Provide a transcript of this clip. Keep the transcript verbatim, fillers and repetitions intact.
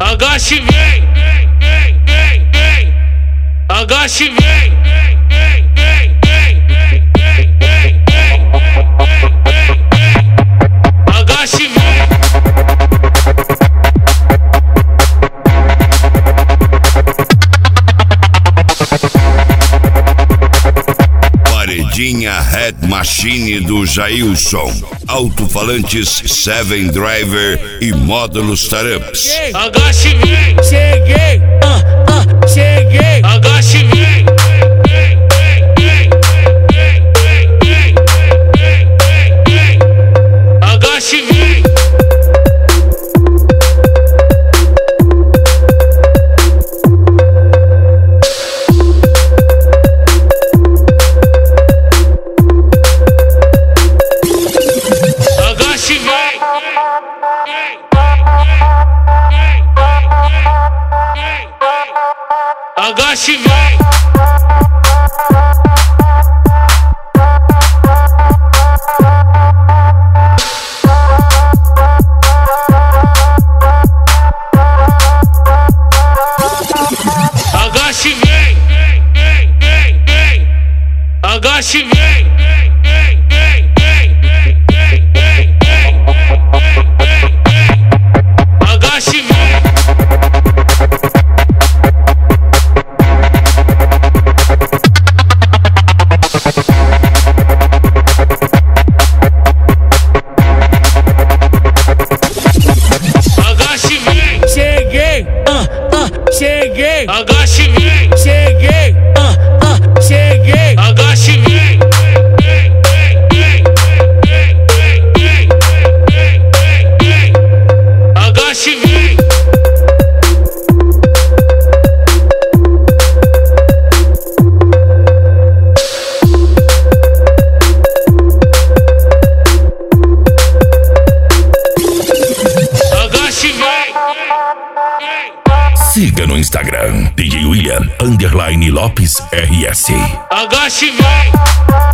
Agache e vem, agache e vem, agache e vem. Paredinha Head Machine do Jailson, alto-falantes Seven Driver e módulos Taramps. Agache e vem, Cheguei, ah, ah, cheguei. agache e vem, agache e vem. Agache e vem, agache e vem. Agache e vem, agache e vem. Agache e vem. Agache e vem, Cheguei, ah, ah, cheguei. agache e vem, Cheguei, ah, ah, cheguei. agache e vem. Agache e vem. Agache e vem. Siga no Instagram, D J William, underline Lopes R S. Agache e vem.